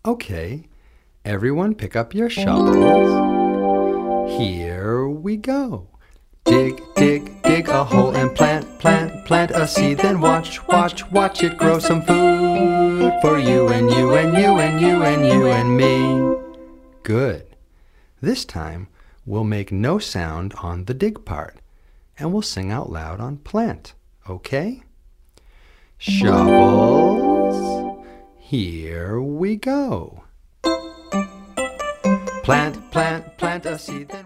Okay, everyone pick up your shovels. Here we go. Dig, dig, dig a hole and plant, plant, plant a seed. Then watch, watch, watch it grow some food for you and you and you and you and you and me. Good. This time, we'll make no sound on the dig part, and we'll sing out loud on plant, okay? Shovels, here we go. Plant, plant, plant a seed, then